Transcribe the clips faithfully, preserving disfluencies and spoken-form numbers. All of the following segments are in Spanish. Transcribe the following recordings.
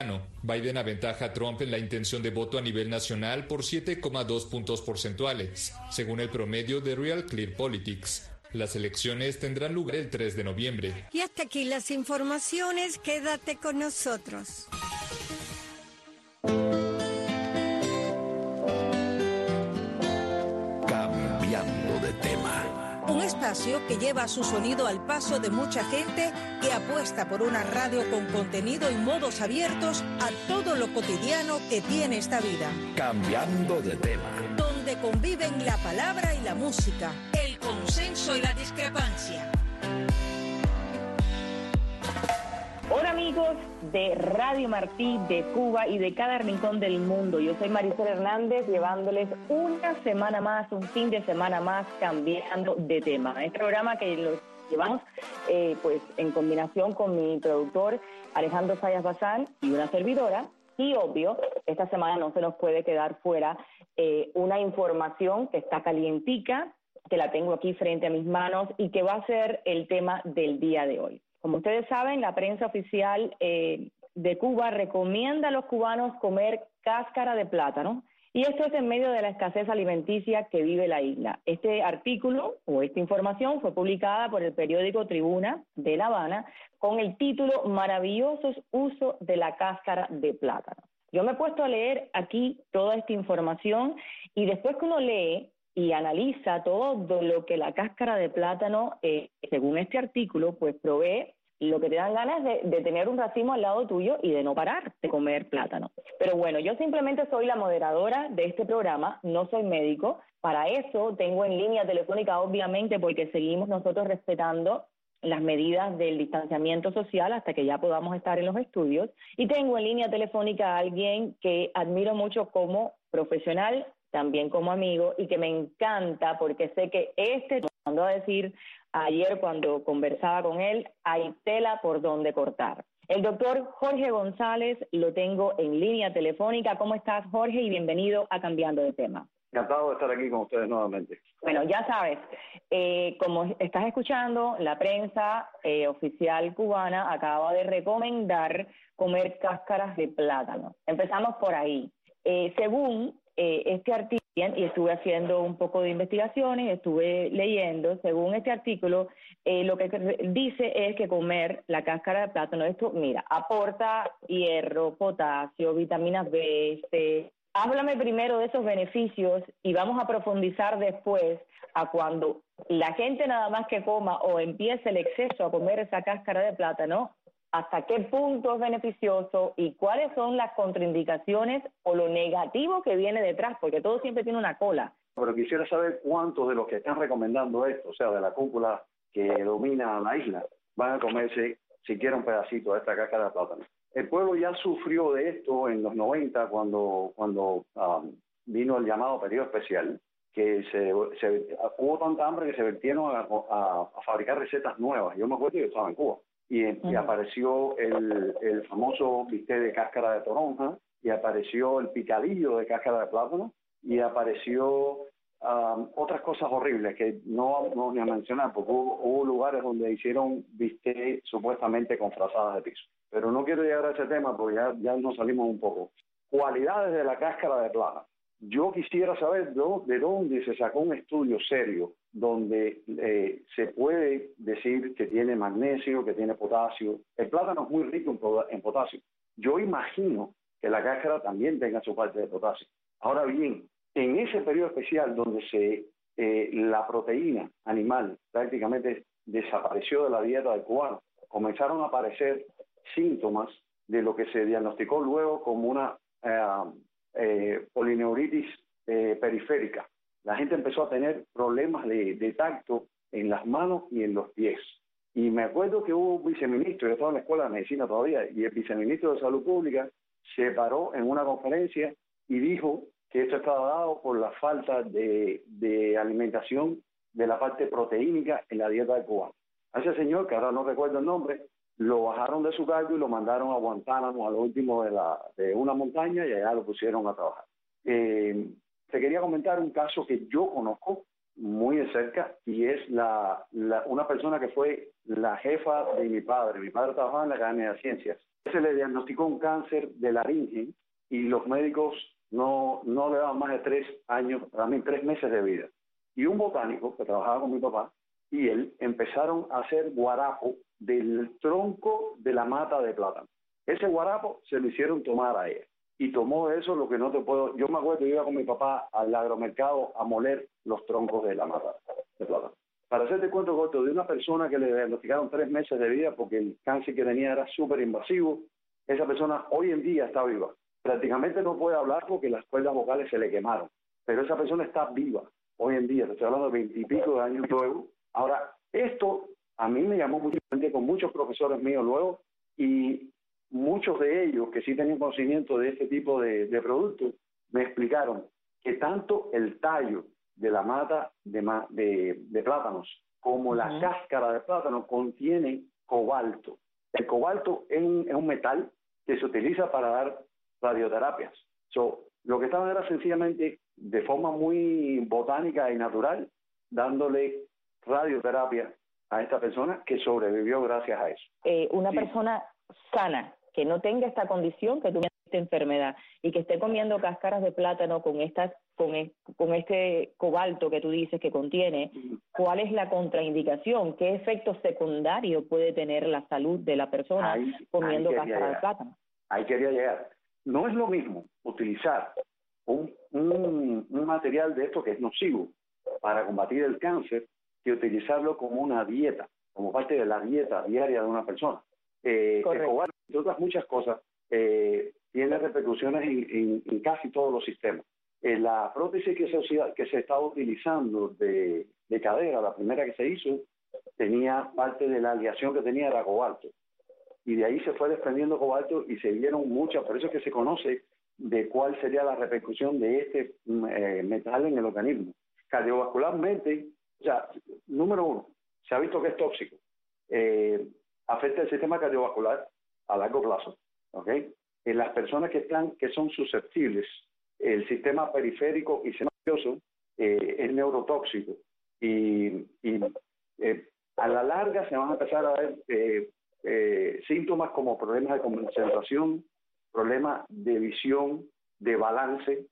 Biden aventaja a Trump en la intención de voto a nivel nacional por siete coma dos puntos porcentuales, según el promedio de Real Clear Politics. Las elecciones tendrán lugar el tres de noviembre. Y hasta aquí las informaciones. Quédate con nosotros. Cambiando de tema. Un espacio que lleva su sonido al paso de mucha gente que apuesta por una radio con contenido y modos abiertos a todo lo cotidiano que tiene esta vida. Cambiando de tema. Donde conviven la palabra y la música, el consenso y la discrepancia. Hola amigos de Radio Martí, de Cuba y de cada rincón del mundo. Yo soy Marisol Hernández, llevándoles una semana más, un fin de semana más, cambiando de tema. Este programa que lo llevamos eh, pues en combinación con mi productor Alejandro Sayas Bazán y una servidora. Y obvio, esta semana no se nos puede quedar fuera eh, una información que está calientica, que la tengo aquí frente a mis manos y que va a ser el tema del día de hoy. Como ustedes saben, la prensa oficial eh, de Cuba recomienda a los cubanos comer cáscara de plátano, y esto es en medio de la escasez alimenticia que vive la isla. Este artículo o esta información fue publicada por el periódico Tribuna de La Habana con el título Maravillosos usos de la cáscara de plátano. Yo me he puesto a leer aquí toda esta información y después que uno lee y analiza todo lo que la cáscara de plátano, eh, según este artículo, pues provee, lo que te dan ganas de, de tener un racimo al lado tuyo y de no parar de comer plátano. Pero bueno, yo simplemente soy la moderadora de este programa, no soy médico. Para eso tengo en línea telefónica, obviamente, porque seguimos nosotros respetando las medidas del distanciamiento social hasta que ya podamos estar en los estudios. Y tengo en línea telefónica a alguien que admiro mucho como profesional, también como amigo, y que me encanta porque sé que este, mandó a decir ayer cuando conversaba con él, hay tela por donde cortar. El doctor Jorge González lo tengo en línea telefónica. ¿Cómo estás, Jorge? Y bienvenido a Cambiando de Tema. Encantado de estar aquí con ustedes nuevamente. Bueno, ya sabes, eh, como estás escuchando, la prensa eh, oficial cubana acaba de recomendar comer cáscaras de plátano. Empezamos por ahí. Eh, según eh, este artículo, y estuve haciendo un poco de investigaciones, estuve leyendo, según este artículo, eh, lo que dice es que comer la cáscara de plátano, esto, mira, aporta hierro, potasio, vitaminas B, C. Háblame primero de esos beneficios y vamos a profundizar después a cuando la gente nada más que coma o empiece el exceso a comer esa cáscara de plátano, hasta qué punto es beneficioso y cuáles son las contraindicaciones o lo negativo que viene detrás, porque todo siempre tiene una cola. Pero quisiera saber cuántos de los que están recomendando esto, o sea, de la cúpula que domina la isla, van a comerse siquiera un pedacito de esta cáscara de plátano. El pueblo ya sufrió de esto en los noventa cuando, cuando um, vino el llamado periodo especial, que se, se hubo tanta hambre que se vertieron a, a, a fabricar recetas nuevas. Yo me acuerdo que yo estaba en Cuba. Y, y apareció el, el famoso bistec de cáscara de toronja, y apareció el picadillo de cáscara de plátano, y apareció um, otras cosas horribles que no vamos a mencionar, porque hubo, hubo lugares donde hicieron bistec supuestamente con frazadas de piso. Pero no quiero llegar a ese tema porque ya, ya nos salimos un poco. Cualidades de la cáscara de plátano. Yo quisiera saber ¿no? de dónde se sacó un estudio serio donde eh, se puede decir que tiene magnesio, que tiene potasio. El plátano es muy rico en, en potasio. Yo imagino que la cáscara también tenga su parte de potasio. Ahora bien, en ese periodo especial donde se eh, la proteína animal prácticamente desapareció de la dieta del cubano, comenzaron a aparecer síntomas de lo que se diagnosticó luego como una eh, eh, polineuritis eh, periférica. La gente empezó a tener problemas de, de tacto en las manos y en los pies. Y me acuerdo que hubo un viceministro, yo estaba en la escuela de medicina todavía, y el viceministro de Salud Pública se paró en una conferencia y dijo que esto estaba dado por la falta de, de alimentación de la parte proteínica en la dieta del cubano. A ese señor, que ahora no recuerdo el nombre, lo bajaron de su cargo y lo mandaron a Guantánamo, a lo último de, la, de una montaña, y allá lo pusieron a trabajar. Eh, te quería comentar un caso que yo conozco, muy de cerca y es la, la una persona que fue la jefa de mi padre. Mi padre trabajaba en la Academia de Ciencias. Se le diagnosticó un cáncer de laringe y los médicos no, no le daban más de tres años, también tres meses de vida. Y un botánico que trabajaba con mi papá y él empezaron a hacer guarapo del tronco de la mata de plátano. Ese guarapo se lo hicieron tomar a ella. Y tomó de eso lo que no te puedo... Yo me acuerdo que iba con mi papá al agromercado a moler los troncos de la mata de plátano. Para hacerte cuento corto, de una persona que le diagnosticaron tres meses de vida porque el cáncer que tenía era súper invasivo, esa persona hoy en día está viva. Prácticamente no puede hablar porque las cuerdas vocales se le quemaron. Pero esa persona está viva hoy en día. Te estoy hablando de veintipico de años luego. Ahora, esto a mí me llamó mucho, con muchos profesores míos luego, y muchos de ellos que sí tenían conocimiento de este tipo de, de productos me explicaron que tanto el tallo de la mata de, de, de plátanos como uh-huh. la cáscara de plátano contienen cobalto. El cobalto es un, es un metal que se utiliza para dar radioterapias. So, lo que estaban era sencillamente de forma muy botánica y natural dándole radioterapia a esta persona que sobrevivió gracias a eso. Eh, una sí. persona sana que no tenga esta condición, que tuviera esta enfermedad y que esté comiendo cáscaras de plátano con estas con, es, con este cobalto que tú dices que contiene, ¿cuál es la contraindicación? ¿Qué efecto secundario puede tener la salud de la persona ahí, comiendo ahí cáscara llegar. de plátano? Ahí quería llegar. No es lo mismo utilizar un, un, un material de esto que es nocivo para combatir el cáncer que utilizarlo como una dieta, como parte de la dieta diaria de una persona. Eh, el cobalto, entre otras muchas cosas, eh, tiene repercusiones en, en, en casi todos los sistemas. Eh, la prótesis que se, que se estaba utilizando de, de cadera, la primera que se hizo, tenía parte de la aleación que tenía era cobalto. Y de ahí se fue desprendiendo cobalto y se dieron muchas, por eso es que se conoce de cuál sería la repercusión de este eh, metal en el organismo. Cardiovascularmente, o sea, número uno, se ha visto que es tóxico. Eh, afecta el sistema cardiovascular a largo plazo, ¿ok? En las personas que están, que son susceptibles, el sistema periférico y nervioso eh, es neurotóxico y, y eh, a la larga se van a empezar a ver eh, eh, síntomas como problemas de concentración, problemas de visión, de balance,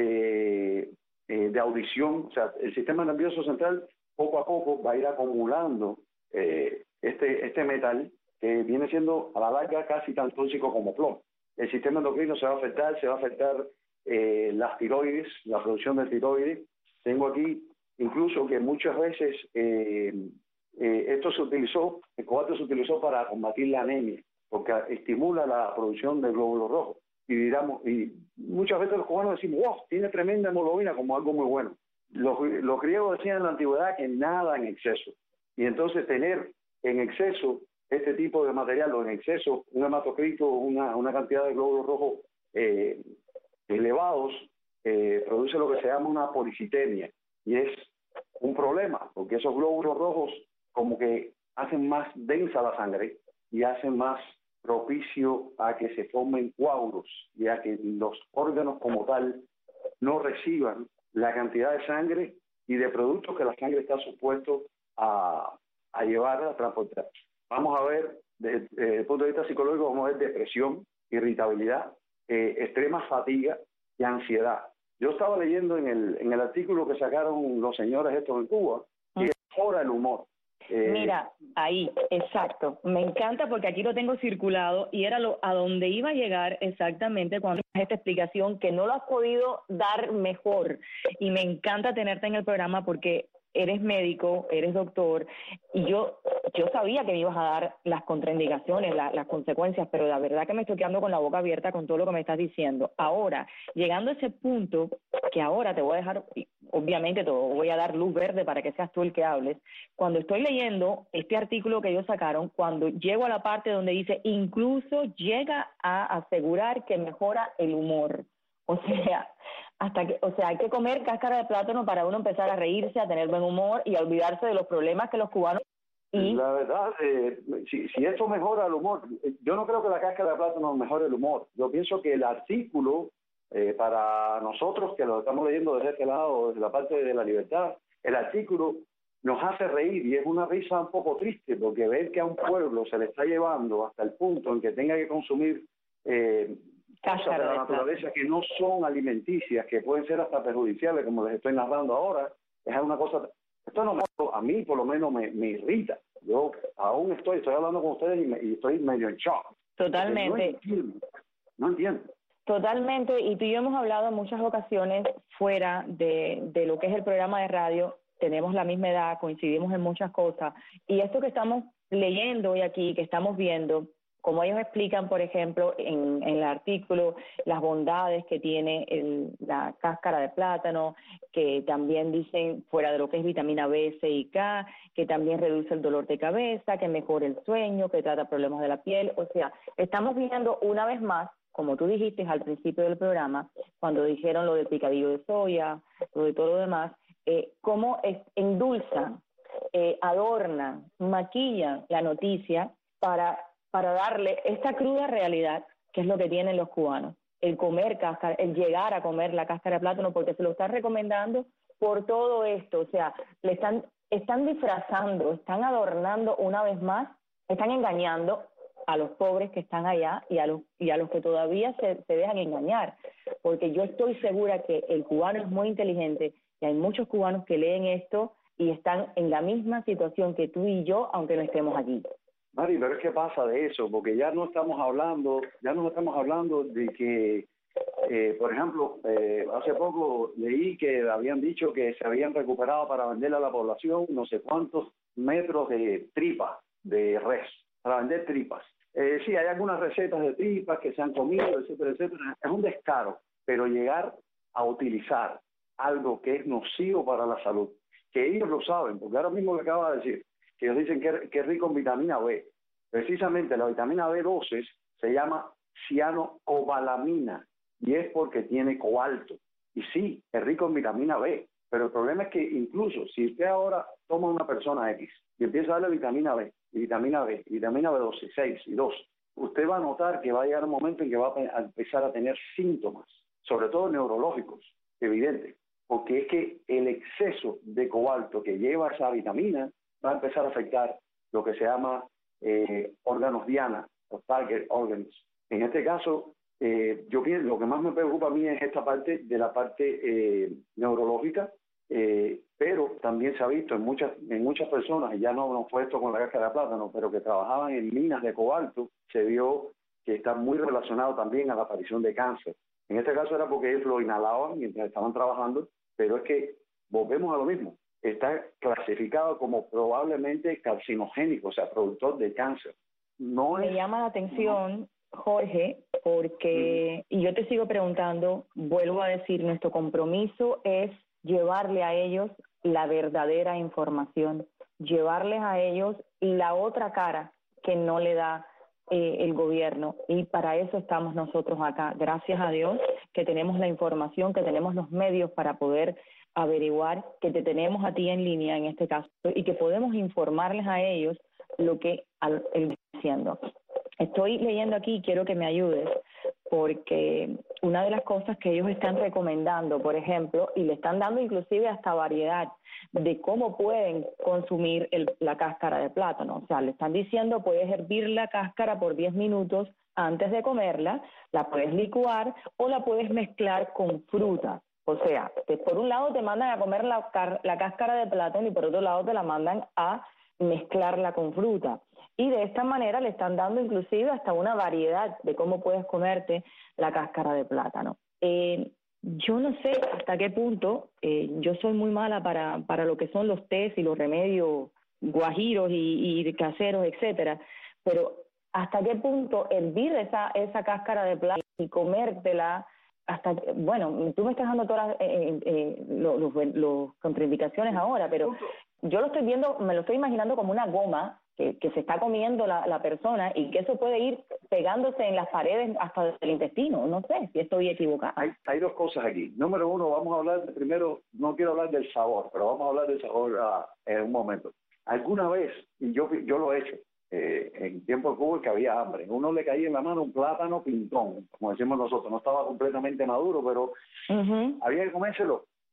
de, eh, de audición. O sea, el sistema nervioso central poco a poco va a ir acumulando eh, este, este metal que viene siendo a la larga casi tan tóxico como plomo. El sistema endocrino se va a afectar, se va a afectar eh, las tiroides, la producción de tiroides. Tengo aquí incluso que muchas veces eh, eh, esto se utilizó, el cobalto se utilizó para combatir la anemia, porque estimula la producción de glóbulos rojos. Y, digamos, y muchas veces los cubanos decimos, wow, tiene tremenda hemoglobina como algo muy bueno. Los, los griegos decían en la antigüedad que nada en exceso. Y entonces tener en exceso este tipo de material o en exceso un hematocrito, una, una cantidad de glóbulos rojos eh, elevados, eh, produce lo que se llama una policitemia. Y es un problema, porque esos glóbulos rojos como que hacen más densa la sangre y hacen más propicio a que se formen coágulos y a que los órganos como tal no reciban la cantidad de sangre y de productos que la sangre está supuesto a, a llevar a transportar. Vamos a ver, desde, desde el punto de vista psicológico, vamos a ver depresión, irritabilidad, eh, extrema fatiga y ansiedad. Yo estaba leyendo en el, en el artículo que sacaron los señores estos en Cuba, que mejora el humor. Eh, Mira, ahí, exacto. Me encanta porque aquí lo tengo circulado y era lo a donde iba a llegar exactamente cuando esta explicación que no lo has podido dar mejor. Y me encanta tenerte en el programa porque eres médico, eres doctor, y yo yo sabía que me ibas a dar las contraindicaciones, la, las consecuencias, pero la verdad que me estoy quedando con la boca abierta con todo lo que me estás diciendo. Ahora, llegando a ese punto, que ahora te voy a dejar, obviamente te voy a dar luz verde para que seas tú el que hables, cuando estoy leyendo este artículo que ellos sacaron, cuando llego a la parte donde dice, incluso llega a asegurar que mejora el humor. O sea, hasta que, o sea, hay que comer cáscara de plátano para uno empezar a reírse, a tener buen humor y a olvidarse de los problemas que los cubanos... Y... La verdad, eh, si, si esto mejora el humor, yo no creo que la cáscara de plátano mejore el humor. Yo pienso que el artículo, eh, para nosotros que lo estamos leyendo desde este lado, desde la parte de la libertad, el artículo nos hace reír y es una risa un poco triste porque ver que a un pueblo se le está llevando hasta el punto en que tenga que consumir eh, cosas de la naturaleza que no son alimenticias, que pueden ser hasta perjudiciales, como les estoy narrando ahora, es una cosa, esto no me, a mí por lo menos me, me irrita. Yo aún estoy, estoy hablando con ustedes y, me, y estoy medio en shock. Totalmente. No entiendo, no entiendo. Totalmente, y tú y yo hemos hablado en muchas ocasiones fuera de, de lo que es el programa de radio, tenemos la misma edad, coincidimos en muchas cosas, y esto que estamos leyendo hoy aquí, que estamos viendo, como ellos explican, por ejemplo, en, en el artículo, las bondades que tiene el, la cáscara de plátano, que también dicen fuera de lo que es vitamina B, C y K, que también reduce el dolor de cabeza, que mejora el sueño, que trata problemas de la piel. O sea, estamos viendo una vez más, como tú dijiste al principio del programa, cuando dijeron lo del picadillo de soya, lo de todo lo demás, eh, cómo es, endulzan, eh, adornan, maquillan la noticia para... para darle esta cruda realidad, que es lo que tienen los cubanos, el comer cáscara, el llegar a comer la cáscara de plátano, porque se lo están recomendando por todo esto, o sea, le están, están disfrazando, están adornando una vez más, están engañando a los pobres que están allá y a los, y a los que todavía se, se dejan engañar, porque yo estoy segura que el cubano es muy inteligente y hay muchos cubanos que leen esto y están en la misma situación que tú y yo, aunque no estemos aquí. Mari, pero es que pasa de eso, porque ya no estamos hablando, ya no estamos hablando de que, eh, por ejemplo, eh, hace poco leí que habían dicho que se habían recuperado para venderle a la población no sé cuántos metros de tripa de res, para vender tripas. Eh, sí, hay algunas recetas de tripas que se han comido, etcétera, etcétera. Es un descaro, pero llegar a utilizar algo que es nocivo para la salud, que ellos lo saben, porque ahora mismo le acaba de decir, que ellos dicen que, que es rico en vitamina B. Precisamente la vitamina B doce se llama cianocobalamina y es porque tiene cobalto. Y sí, es rico en vitamina B, pero el problema es que incluso si usted ahora toma una persona X y empieza a darle vitamina B, y vitamina B, y vitamina B doce, seis y dos, usted va a notar que va a llegar un momento en que va a empezar a tener síntomas, sobre todo neurológicos, evidente, porque es que el exceso de cobalto que lleva esa vitamina va a empezar a afectar lo que se llama eh, órganos diana, o target organs. En este caso, eh, yo pienso, lo que más me preocupa a mí es esta parte de la parte eh, neurológica, eh, pero también se ha visto en muchas en muchas personas, y ya no, no fue esto con la cáscara de plátano, pero que trabajaban en minas de cobalto, se vio que está muy relacionado también a la aparición de cáncer. En este caso era porque ellos lo inhalaban mientras estaban trabajando, pero es que volvemos a lo mismo. Está clasificado como probablemente carcinogénico, o sea, productor de cáncer. No Me es, llama la atención, Jorge, porque, mm. y yo te sigo preguntando, vuelvo a decir, nuestro compromiso es llevarle a ellos la verdadera información, llevarles a ellos la otra cara que no le da eh, el gobierno, y para eso estamos nosotros acá. Gracias a Dios que tenemos la información, que tenemos los medios para poder averiguar, que te tenemos a ti en línea en este caso y que podemos informarles a ellos lo que él está haciendo. Estoy leyendo aquí y quiero que me ayudes, porque una de las cosas que ellos están recomendando, por ejemplo, y le están dando inclusive hasta variedad de cómo pueden consumir el, la cáscara de plátano. O sea, le están diciendo, puedes hervir la cáscara por diez minutos antes de comerla, la puedes licuar o la puedes mezclar con fruta. O sea, que por un lado te mandan a comer la, la cáscara de plátano y por otro lado te la mandan a mezclarla con fruta. Y de esta manera le están dando inclusive hasta una variedad de cómo puedes comerte la cáscara de plátano. Eh, yo no sé hasta qué punto, eh, yo soy muy mala para, para lo que son los tés y los remedios guajiros y, y caseros, etcétera, pero hasta qué punto hervir esa, esa cáscara de plátano y comértela, hasta, bueno, tú me estás dando todas eh, eh, los, los, los contraindicaciones ahora, pero yo lo estoy viendo, me lo estoy imaginando como una goma que, que se está comiendo la, la persona y que eso puede ir pegándose en las paredes hasta el intestino. No sé si estoy equivocada. Hay, hay dos cosas aquí. Número uno, vamos a hablar de, primero, no quiero hablar del sabor, pero vamos a hablar del sabor uh, en un momento. Alguna vez, y yo, yo lo he hecho, eh, en tiempo de Cuba que había hambre, uno le caía en la mano un plátano pintón, como decimos nosotros, no estaba completamente maduro, pero uh-huh. había que comérselo.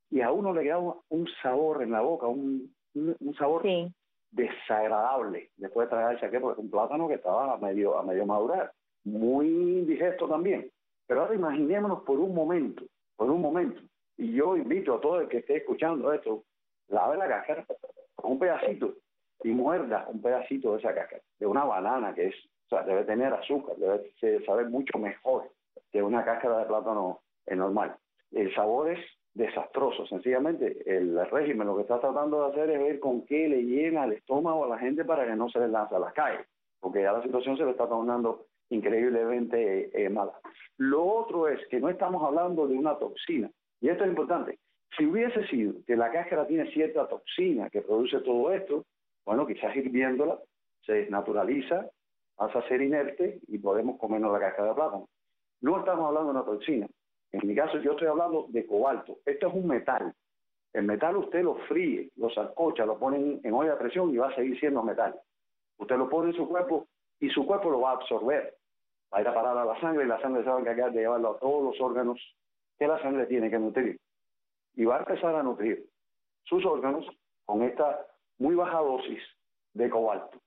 y a uno le queda un, un sabor en la boca, un, un, un sabor sí. desagradable después de tragarse aquí, porque es un plátano que estaba a medio, a medio madurar, muy indigesto también. Pero ahora imaginémonos por un momento, por un momento, y yo invito a todo el que esté escuchando esto, lave la cáscara con un pedacito y muerda un pedacito de esa cáscara, de una banana que es, o sea, debe tener azúcar, debe saber mucho mejor que una cáscara de plátano normal. El sabor es desastroso, sencillamente el régimen lo que está tratando de hacer es ver con qué le llena el estómago a la gente para que no se les lance a las calles, porque ya la situación se le está tornando increíblemente eh, mala. Lo otro es que no estamos hablando de una toxina, y esto es importante. Si hubiese sido que la cáscara tiene cierta toxina que produce todo esto, bueno, quizás hirviéndola se desnaturaliza, pasa a ser inerte y podemos comernos la cáscara de plátano. No estamos hablando de una toxina. En mi caso yo estoy hablando de cobalto. Esto es un metal. El metal usted lo fríe, lo sancocha, lo pone en, en olla de presión y va a seguir siendo metal. Usted lo pone en su cuerpo y su cuerpo lo va a absorber. Va a ir a parar a la sangre y la sangre se va a encargar de llevarlo a todos los órganos que la sangre tiene que nutrir. Y va a empezar a nutrir sus órganos con esta muy baja dosis de cobalto.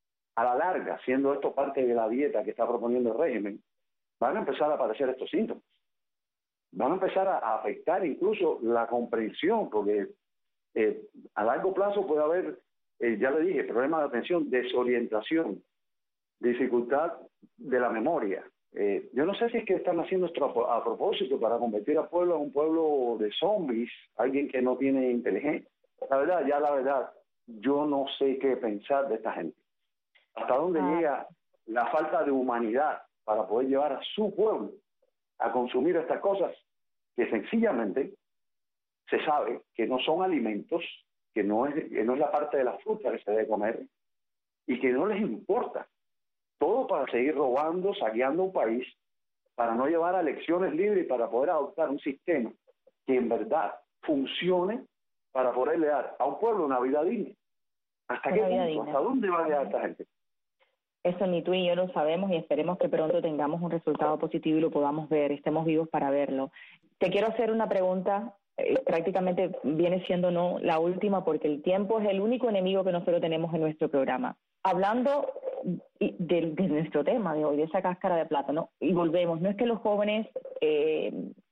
A la larga, siendo esto parte de la dieta que está proponiendo el régimen, van a empezar a aparecer estos síntomas. Van a empezar a, a afectar incluso la comprensión, porque eh, a largo plazo puede haber, eh, ya le dije, problemas de atención, desorientación, dificultad de la memoria. Eh, yo no sé si es que están haciendo esto a, a propósito para convertir al pueblo en un pueblo de zombies, alguien que no tiene inteligencia. La verdad, ya la verdad, yo no sé qué pensar de esta gente. Hasta dónde ah. llega la falta de humanidad para poder llevar a su pueblo a consumir estas cosas que sencillamente se sabe que no son alimentos, que no es, que no es la parte de la fruta que se debe comer y que no les importa. Todo para seguir robando, saqueando un país, para no llevar a elecciones libres y para poder adoptar un sistema que en verdad funcione para poderle dar a un pueblo una vida digna. ¿Hasta qué punto? ¿Hasta dónde va a llegar esta gente? Eso ni tú ni yo lo sabemos y esperemos que pronto tengamos un resultado positivo y lo podamos ver, estemos vivos para verlo. Te quiero hacer una pregunta, eh, prácticamente viene siendo no la última porque el tiempo es el único enemigo que nosotros tenemos en nuestro programa. Hablando de, de nuestro tema de hoy, de esa cáscara de plátano, y volvemos, no es que los jóvenes eh,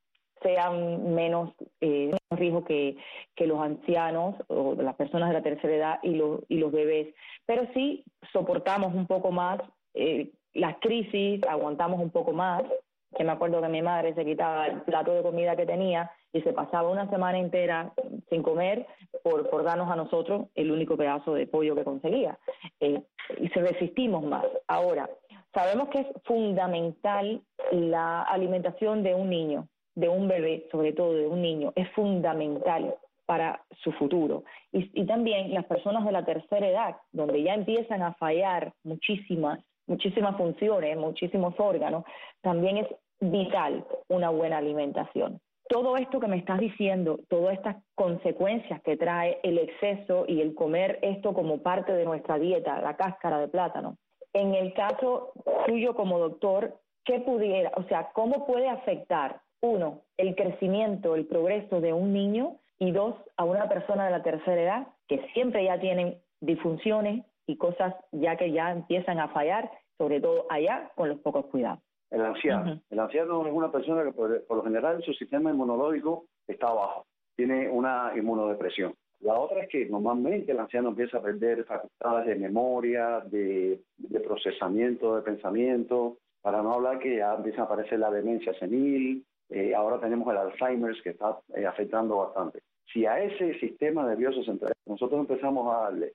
sean menos eh, riesgo que, que los ancianos o las personas de la tercera edad y los, y los bebés, pero sí soportamos un poco más eh, las crisis, aguantamos un poco más. Que me acuerdo que mi madre se quitaba el plato de comida que tenía y se pasaba una semana entera sin comer por, por darnos a nosotros el único pedazo de pollo que conseguía. Eh, y se resistimos más. Ahora, sabemos que es fundamental la alimentación de un niño, de un bebé, sobre todo de un niño, es fundamental para su futuro. Y, y también las personas de la tercera edad, donde ya empiezan a fallar muchísimas, muchísimas funciones, muchísimos órganos, también es vital una buena alimentación. Todo esto que me estás diciendo, todas estas consecuencias que trae el exceso y el comer esto como parte de nuestra dieta, la cáscara de plátano, en el caso tuyo como doctor, ¿qué pudiera, o sea, cómo puede afectar, uno, el crecimiento, el progreso de un niño, y dos, a una persona de la tercera edad que siempre ya tienen disfunciones y cosas ya que ya empiezan a fallar, sobre todo allá con los pocos cuidados? El anciano. Uh-huh. El anciano es una persona que por, por lo general su sistema inmunológico está bajo, tiene una inmunodepresión. La otra es que normalmente el anciano empieza a perder facultades de memoria, de, de procesamiento, de pensamiento, para no hablar que ya empieza a aparecer la demencia senil, eh, ahora tenemos el Alzheimer que está eh, afectando bastante. Si a ese sistema nervioso central nosotros empezamos a darle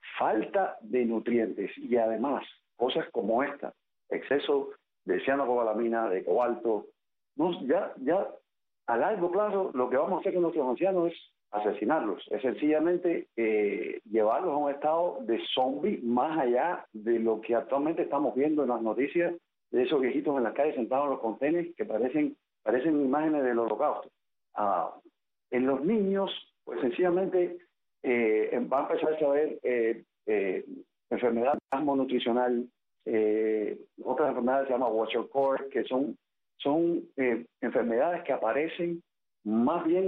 falta de nutrientes y además cosas como esta, exceso de cianocobalamina, de cobalto, no, ya, ya a largo plazo lo que vamos a hacer con nuestros ancianos es asesinarlos, es sencillamente eh, llevarlos a un estado de zombie más allá de lo que actualmente estamos viendo en las noticias de esos viejitos en las calles sentados en los contenedores que parecen, parecen imágenes del holocausto. Ah, en los niños, pues sencillamente eh, va a empezar a ver eh, eh, enfermedad nutricional. Eh, otras enfermedades se llaman Kwashiorkor, que son, son eh, enfermedades que aparecen más bien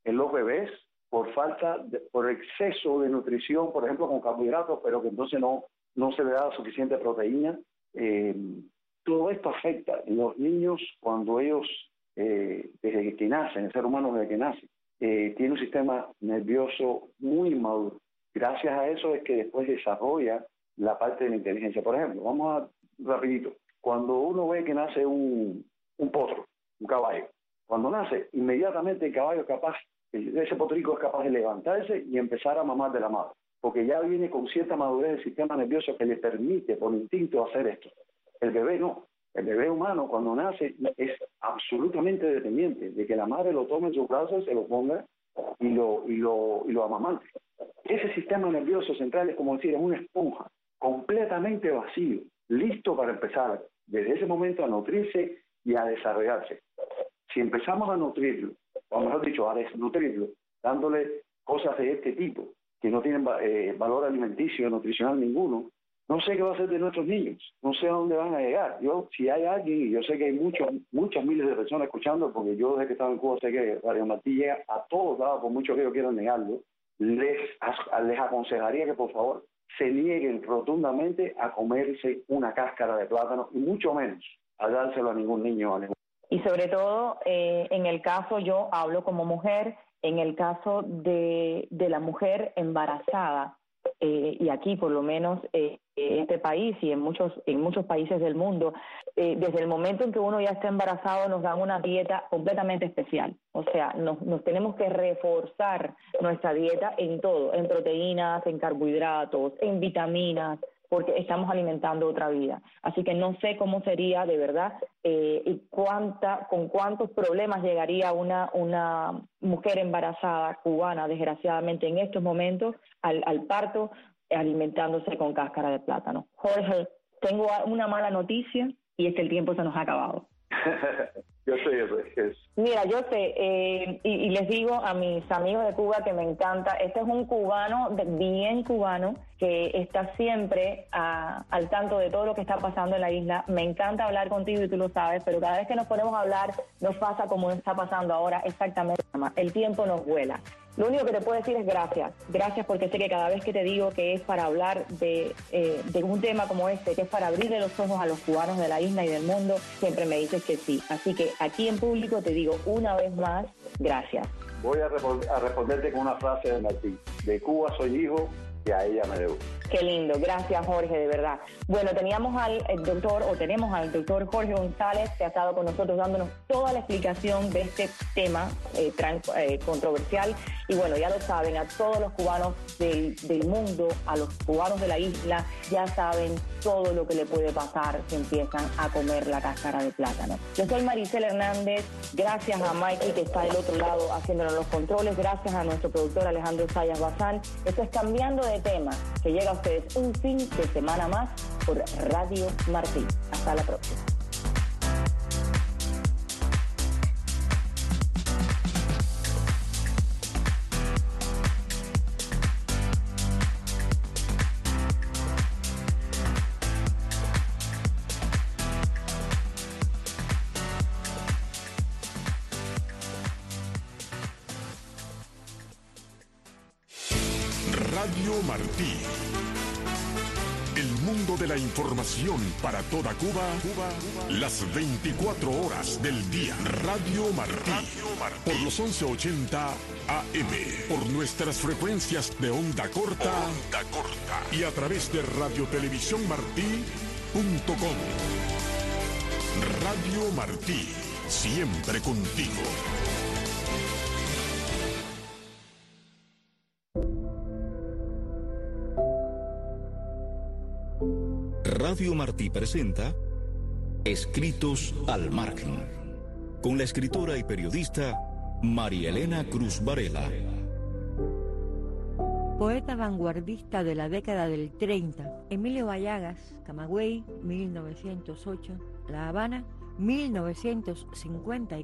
en los bebés por falta, de, por exceso de nutrición, por ejemplo, con carbohidratos, pero que entonces no, no se le da suficiente proteína. Eh, todo esto afecta en los niños cuando ellos, eh, desde que nacen, el ser humano desde que nace, eh, tiene un sistema nervioso muy inmaduro. Gracias a eso es que después desarrolla la parte de la inteligencia. Por ejemplo, vamos a rapidito. Cuando uno ve que nace un, un potro, un caballo, cuando nace, inmediatamente el caballo es capaz, ese potrico es capaz de levantarse y empezar a mamar de la madre, porque ya viene con cierta madurez del sistema nervioso que le permite por instinto hacer esto. El bebé no. El bebé humano cuando nace es absolutamente dependiente de que la madre lo tome en sus brazos, se lo ponga y lo, y lo, y lo amamante. Ese sistema nervioso central es como decir, es una esponja completamente vacío, listo para empezar desde ese momento a nutrirse y a desarrollarse. Si empezamos a nutrirlo, o mejor dicho, a desnutrirlo, dándole cosas de este tipo, que no tienen eh, valor alimenticio, nutricional ninguno, no sé qué va a hacer de nuestros niños, no sé a dónde van a llegar. Yo, si hay alguien, y yo sé que hay muchos, muchas miles de personas escuchando, porque yo desde que estaba en Cuba sé que Radio Martí llega a todos lados, por mucho que ellos quieran negarlo, les, les aconsejaría que por favor se nieguen rotundamente a comerse una cáscara de plátano, y mucho menos a dárselo a ningún niño. A ningún... Y sobre todo, eh, en el caso, yo hablo como mujer, en el caso de, de la mujer embarazada, eh, y aquí por lo menos eh, en este país y en muchos en muchos países del mundo, eh, desde el momento en que uno ya está embarazado nos dan una dieta completamente especial. O sea, nos, nos tenemos que reforzar nuestra dieta en todo, en proteínas, en carbohidratos, en vitaminas, porque estamos alimentando otra vida. Así que no sé cómo sería de verdad eh, y cuánta, con cuántos problemas llegaría una, una mujer embarazada cubana, desgraciadamente en estos momentos, al, al parto, alimentándose con cáscara de plátano. Jorge, tengo una mala noticia y es que el tiempo se nos ha acabado. Yo sé eso. Es. Mira, yo sé, eh, y, y les digo a mis amigos de Cuba que me encanta, este es un cubano, de, bien cubano, que está siempre a, al tanto de todo lo que está pasando en la isla. Me encanta hablar contigo y tú lo sabes, pero cada vez que nos ponemos a hablar nos pasa como está pasando ahora exactamente. El tiempo nos vuela. Lo único que te puedo decir es gracias. Gracias porque sé que cada vez que te digo que es para hablar de, eh, de un tema como este, que es para abrirle los ojos a los cubanos de la isla y del mundo, siempre me dices que sí. Así que aquí en público te digo una vez más, gracias. Voy a, respond- a responderte con una frase de Martín. De Cuba soy hijo y a ella me debo. Qué lindo, gracias Jorge, de verdad. Bueno, teníamos al doctor, o tenemos al doctor Jorge González, que ha estado con nosotros dándonos toda la explicación de este tema eh, tran- eh, controversial. Y bueno, ya lo saben, a todos los cubanos del, del mundo, a los cubanos de la isla, ya saben todo lo que le puede pasar si empiezan a comer la cáscara de plátano. Yo soy Maricela Hernández, gracias a Mikey que está del otro lado haciéndonos los controles, gracias a nuestro productor Alejandro Sayas Bazán. Esto es Cambiando de Tema, que llega a ustedes un fin de semana más por Radio Martí. Hasta la próxima. Radio Martí. El mundo de la información para toda Cuba, Cuba, las veinticuatro horas del día. Radio Martí. Radio Martí. Por los once ochenta A M. Por nuestras frecuencias de onda corta. Onda corta. Y a través de radiotelevisión martí punto com. Radio Martí. Siempre contigo. Radio Martí presenta Escritos al Margen, con la escritora y periodista María Elena Cruz Varela. Poeta vanguardista de la década del treinta, Emilio Vallagas, Camagüey, mil novecientos ocho, La Habana, mil novecientos cincuenta y